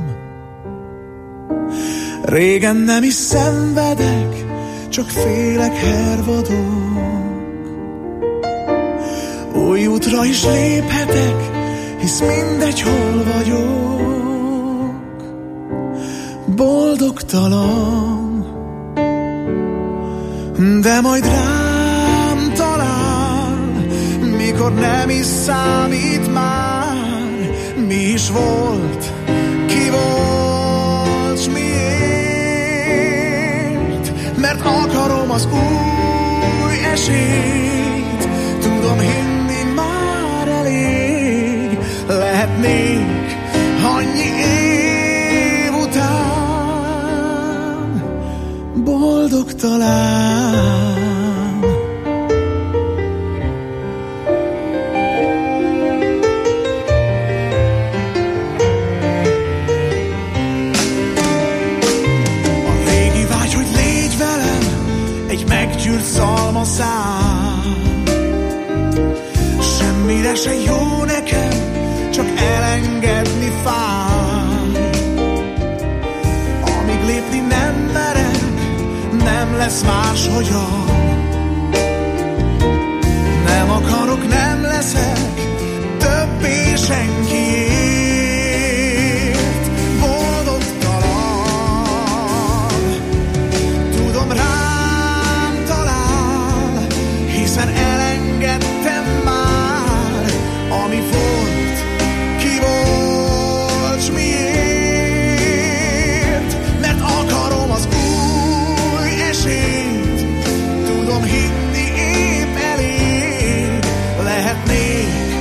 Régen nem is szenvedek, csak félek, hervadok. Új útra is léphetek, hisz mindegy, hol vagyok. Boldogtalan, de majd rám talál, mikor nem is számít már. Mi is volt, ki volt, s miért? Mert akarom az új esélyt. Tudom hinni, már elég lehetnék annyi év után. Boldogtalan. A régi vágy, hogy légy velem, egy meggyűrt szalmaszál. Semmire se jó nekem, csak elengedni fáj. Amíg lépni nem merek, nem lesz máshogyan. Nem akarok, nem leszek többé senkiért. Boldogtalan, tudom, rám talál, hiszen elengedtem már. Ami volt, ki volt, s miért? Mert akarom az új esélyt. Tudom hinni, épp elég lehetnék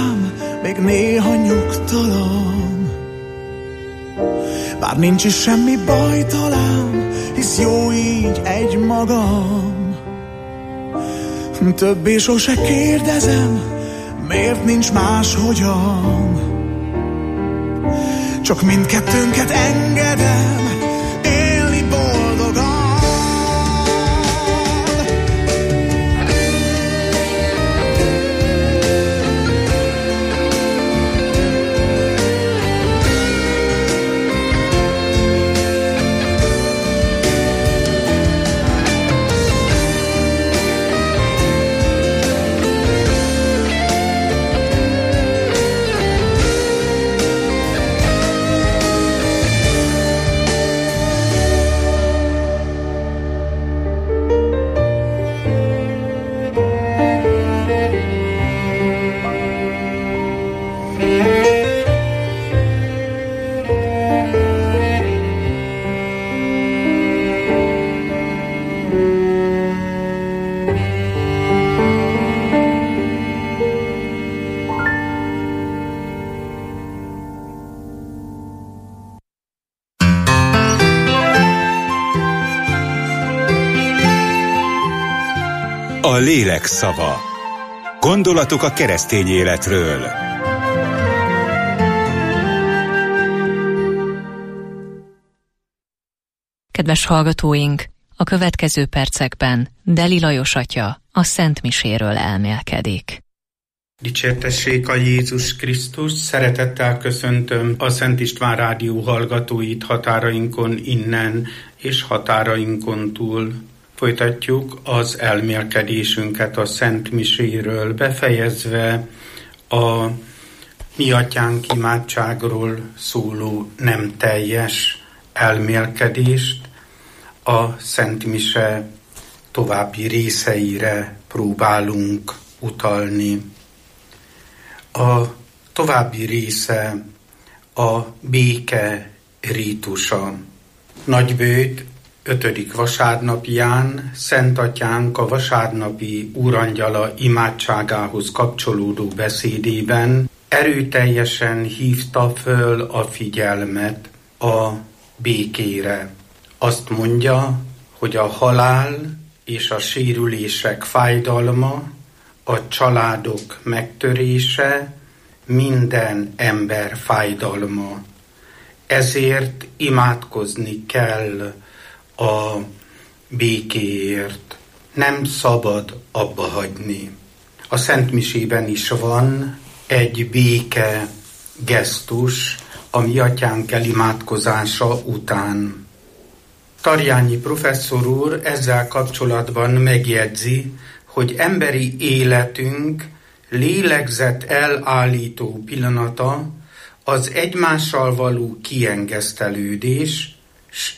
rám, még néha nyugtalan. Bár nincs is semmi baj talán, hisz jó így egymagam. Többé sose kérdezem, miért nincs máshogyan. Csak mindkettőnket engedem élni boldogan. A lélek szava. Gondolatok a keresztény életről. Kedves hallgatóink, a következő percekben Deli Lajos atya a Szent Miséről elmélkedik. Dicsértessék a Jézus Krisztus, szeretettel köszöntöm a Szent István Rádió hallgatóit határainkon innen és határainkon túl. Folytatjuk az elmélkedésünket a Szent Miséről, befejezve a Mi Atyánk imádságról szóló nem teljes elmélkedést, a Szent Mise további részeire próbálunk utalni. A további része a béke rítusa. Nagybőjt 5. vasárnapján Szent Atyánk a vasárnapi úrangyala imádságához kapcsolódó beszédében erőteljesen hívta föl a figyelmet a békére. Azt mondja, hogy a halál és a sérülések fájdalma, a családok megtörése minden ember fájdalma. Ezért imádkozni kell a békéért. Nem szabad abba hagyni. A Szent Misében is van egy béke gesztus a Mi Atyánk elimádkozása után. Tarjányi professzor úr ezzel kapcsolatban megjegyzi, hogy emberi életünk lélegzet elállító pillanata az egymással való kiengesztelődés, s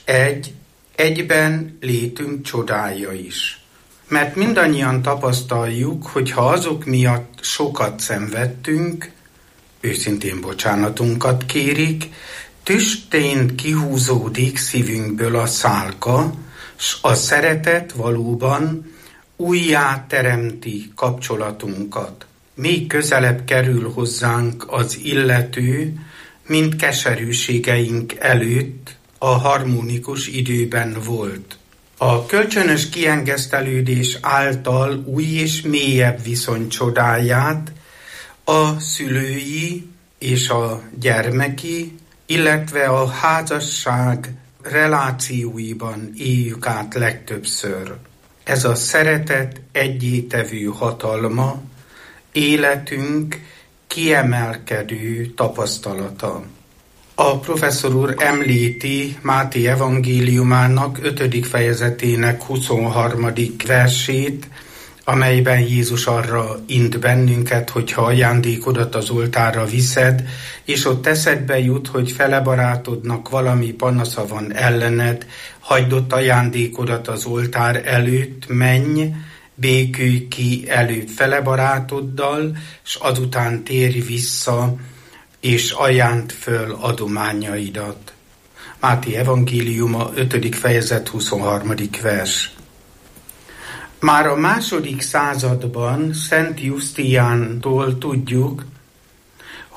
egyben létünk csodája is. Mert mindannyian tapasztaljuk, hogy ha azok miatt sokat szenvedtünk, őszintén bocsánatunkat kérik, tüstént kihúzódik szívünkből a szálka, s a szeretet valóban újjá teremti kapcsolatunkat. Még közelebb kerül hozzánk az illető, mint keserűségeink előtt a harmonikus időben volt. A kölcsönös kiengesztelődés által új és mélyebb viszony csodáját a szülői és a gyermeki, illetve a házasság relációiban éljük át legtöbbször. Ez a szeretet egyétevő hatalma, életünk kiemelkedő tapasztalata. A professzor úr említi Máté evangéliumának 5. fejezetének 23. versét, amelyben Jézus arra int bennünket, hogyha ajándékodat az oltárra viszed, és ott eszedbe jut, hogy fele barátodnak valami panasza van ellened, hagyd ott ajándékodat az oltár előtt, menj, békülj ki előbb fele barátoddal, s azután térj vissza, és ajánd föl adományaidat. Máté evangéliuma 5. fejezet 23. vers. Már a 2. században Szent Jusztiántól tudjuk,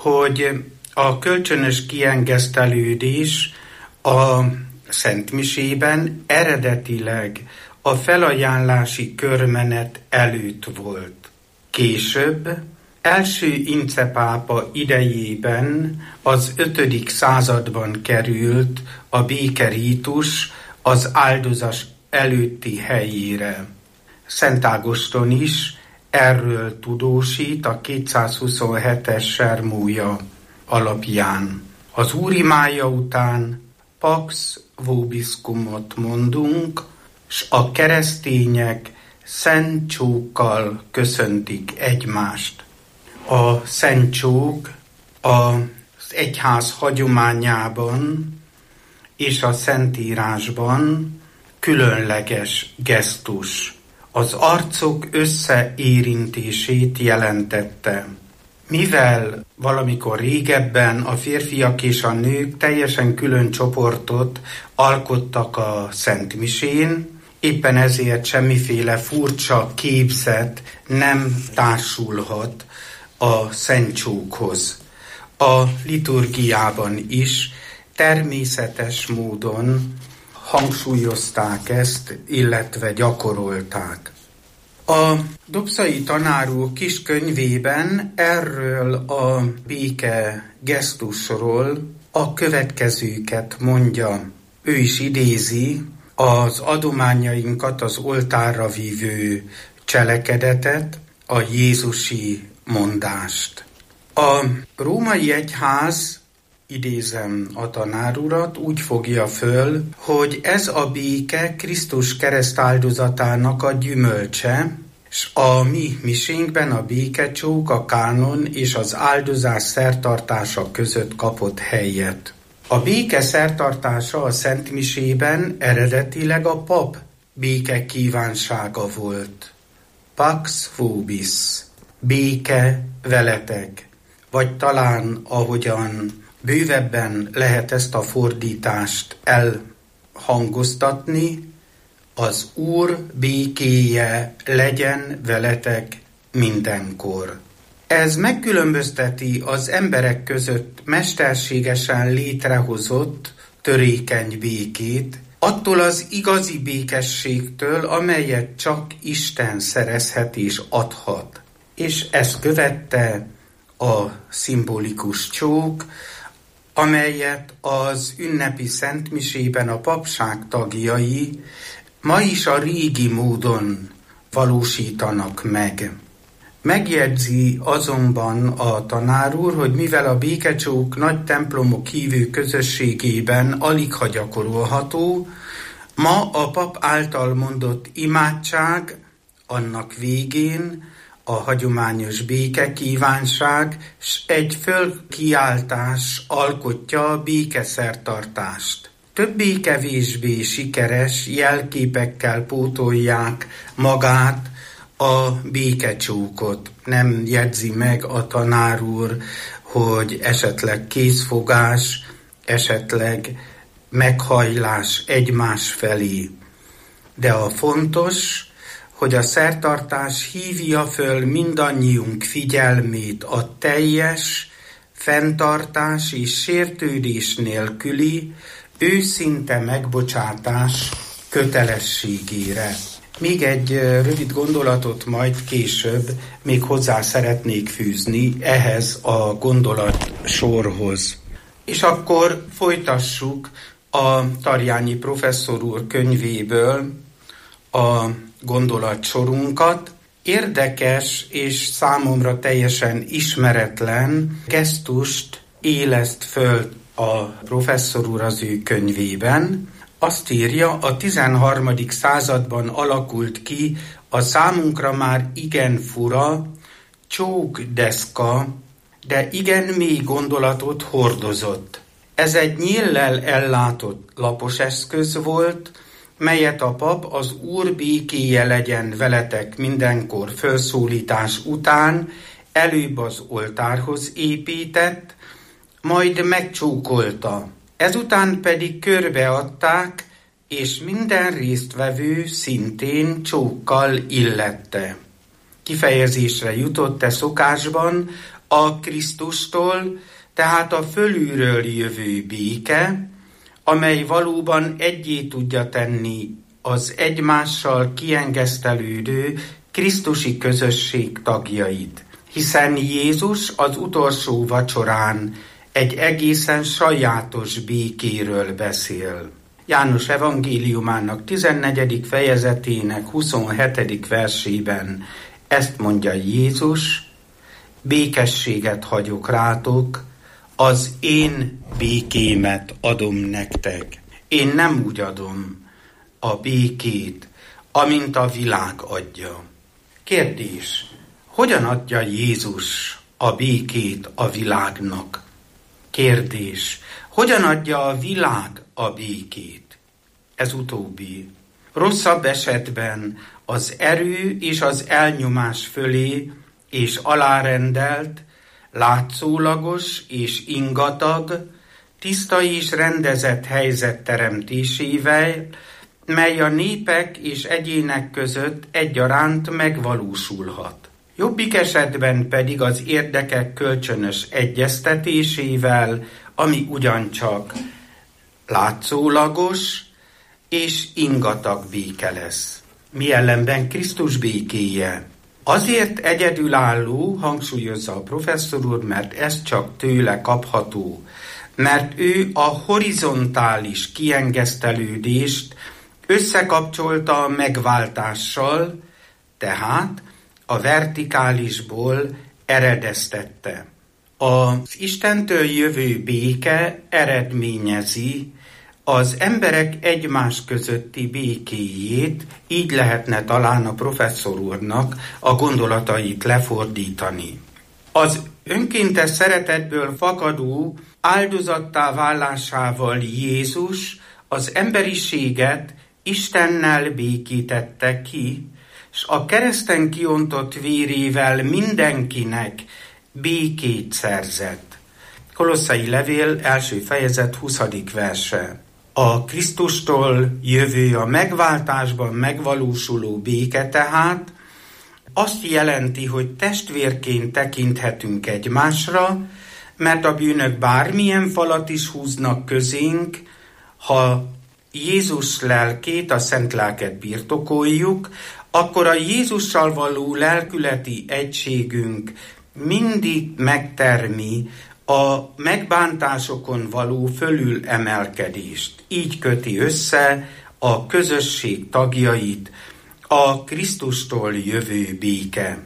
hogy a kölcsönös kiengesztelődés a szentmisében eredetileg a felajánlási körmenet előtt volt. Később, első Ince pápa idejében, az 5. században került a békerítus az áldozás előtti helyére. Szent Ágoston is erről tudósít a 227-es sermója alapján. Az úrimája után Pax vobiscumot mondunk, s a keresztények szent csókkal köszöntik egymást. A szent csók az egyház hagyományában és a Szentírásban különleges gesztus. Az arcok összeérintését jelentette. Mivel valamikor régebben a férfiak és a nők teljesen külön csoportot alkottak a szentmisén, éppen ezért semmiféle furcsa képzet nem társulhat a szent csókhoz. A liturgiában is természetes módon hangsúlyozták ezt, illetve gyakorolták. A Dobszai tanár úr kis könyvében erről a béke gesztusról a következőket mondja. Ő is idézi az adományainkat, az oltárra vívő cselekedetet, a jézusi mondást. A római egyház, idézem a tanár urat, úgy fogja föl, hogy ez a béke Krisztus keresztáldozatának a gyümölcse, s a mi misénkben a békecsók, a kánon és az áldozás szertartása között kapott helyet. A béke szertartása a szentmisében eredetileg a pap béke kívánsága volt. Pax vobis, béke veletek, vagy talán ahogyan bővebben lehet ezt a fordítást elhangoztatni, az Úr békéje legyen veletek mindenkor. Ez megkülönbözteti az emberek között mesterségesen létrehozott törékeny békét, attól az igazi békességtől, amelyet csak Isten szerezhet és adhat. És ezt követte a szimbolikus csók, amelyet az ünnepi szentmisében a papság tagjai ma is a régi módon valósítanak meg. Megjegyzi azonban a tanár úr, hogy mivel a békecsók nagy templomok hívő közösségében aligha gyakorolható, ma a pap által mondott imádság, annak végén a hagyományos békekívánság, s egy fölkiáltás alkotja a békeszertartást. Többé-kevésbé sikeres jelképekkel pótolják magát a békecsókot. Nem jegyzi meg a tanár úr, hogy esetleg kézfogás, esetleg meghajlás egymás felé. De a fontos, hogy a szertartás hívja föl mindannyiunk figyelmét a teljes, fenntartás és sértődés nélküli, őszinte megbocsátás kötelességére. Még egy rövid gondolatot majd később még hozzá szeretnék fűzni ehhez a gondolatsorhoz. És akkor folytassuk a Tarjányi professzor úr könyvéből a gondolatsorunkat. Érdekes és számomra teljesen ismeretlen gesztust éleszt föl a professzor úr az ő könyvében. Azt írja, a 13. században alakult ki a számunkra már igen fura csókdeszka, de igen mély gondolatot hordozott. Ez egy nyíllel ellátott lapos eszköz volt, melyet a pap az Úr békéje legyen veletek mindenkor felszólítás után előbb az oltárhoz épített, majd megcsókolta. Ezután pedig körbeadták, és minden résztvevő szintén csókkal illette. Kifejezésre jutott szokásban A Krisztustól, tehát a fölülről jövő béke, amely valóban egyé tudja tenni az egymással kiengesztelődő krisztusi közösség tagjait. Hiszen Jézus az utolsó vacsorán egy egészen sajátos békéről beszél. János evangéliumának 14. fejezetének 27. versében ezt mondja Jézus: békességet hagyok rátok, az én békémet adom nektek. Én nem úgy adom a békét, amint a világ adja. Kérdés: hogyan adja Jézus a békét a világnak? Kérdés: hogyan adja a világ a békét? Ez utóbbi. Rosszabb esetben az erő és az elnyomás fölé és alárendelt, látszólagos és ingatag, tiszta és rendezett helyzet teremtésével, mely a népek és egyének között egyaránt megvalósulhat. Jobbik esetben pedig az érdekek kölcsönös egyeztetésével, ami ugyancsak látszólagos és ingatag béke lesz. Mi ellenben Krisztus békéje azért egyedülálló, hangsúlyozza a professzor úr, mert ez csak tőle kapható, mert ő a horizontális kiengesztelődést összekapcsolta a megváltással, tehát a vertikálisból eredeztette. Az Istentől jövő béke eredményezi az emberek egymás közötti békéjét, így lehetne talán a professzor úrnak a gondolatait lefordítani. Az önkéntes szeretetből fakadó áldozattá válásával Jézus az emberiséget Istennel békítette ki, s a kereszten kiontott vérével mindenkinek békét szerzett. Kolosszai levél 1. fejezet 20. verse. A Krisztustól jövő, a megváltásban megvalósuló béke tehát azt jelenti, hogy testvérként tekinthetünk egymásra, mert a bűnök bármilyen falat is húznak közénk, ha Jézus lelkét, a szent lelket birtokoljuk, akkor a Jézussal való lelkületi egységünk mindig megtermi a megbántásokon való fölülemelkedést. Így köti össze a közösség tagjait a Krisztustól jövő béke.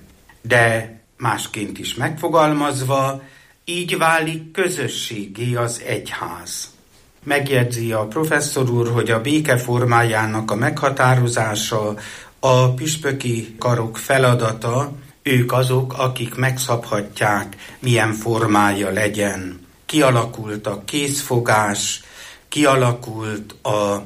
De másként is megfogalmazva, így válik közösségé az egyház. Megjegyzi a professzor úr, hogy a béke formájának a meghatározása a püspöki karok feladata, ők azok, akik megszabhatják, milyen formája legyen. Kialakult a kézfogás, kialakult a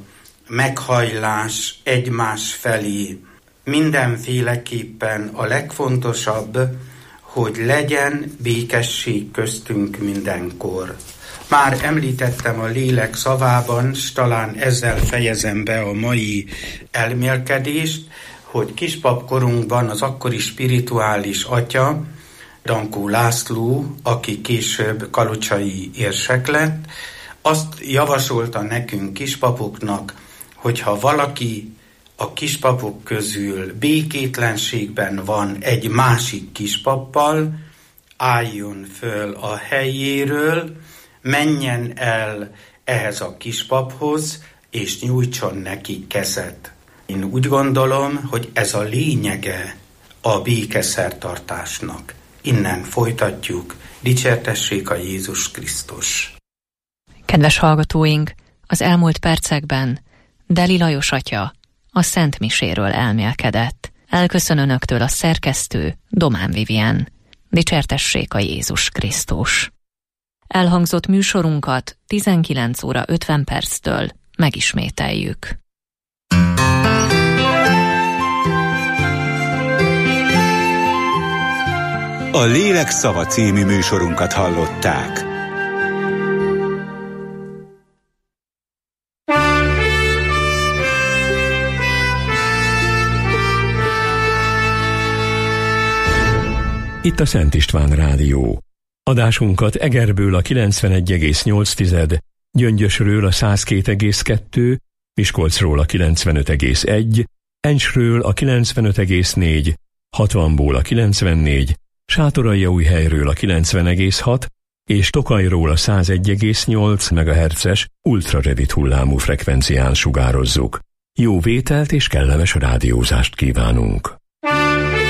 meghajlás egymás felé. Mindenféleképpen a legfontosabb, hogy legyen békesség köztünk mindenkor. Már említettem a lélek szavában, s talán ezzel fejezem be a mai elmélkedést, hogy kispapkorunkban az akkori spirituális atya, Dankó László, aki később kalocsai érsek lett, azt javasolta nekünk kispapoknak, hogyha valaki a kispapok közül békétlenségben van egy másik kispappal, álljon föl a helyéről, menjen el ehhez a kispaphoz, és nyújtson neki kezet. Én úgy gondolom, hogy ez a lényege a békeszertartásnak. Innen folytatjuk. Dicsértessék a Jézus Krisztus! Kedves hallgatóink, az elmúlt percekben Deli Lajos atya a Szent Miséről elmélkedett. Elköszön önöktől a szerkesztő, Domán Vivien. Dicsértessék a Jézus Krisztus! Elhangzott műsorunkat 19 óra 50 perctől megismételjük. A Lélek szava című műsorunkat hallották. Itt a Szent István Rádió. Adásunkat Egerből a 91,8, Gyöngyösről a 102,2, Miskolcról a 95,1, Encsről a 95,4, Hatvanból a 94, Sátoraljaújhelyről a 90,6 és Tokajról a 101,8 MHz-es ultrarövid hullámú frekvencián sugározzuk. Jó vételt és kellemes rádiózást kívánunk!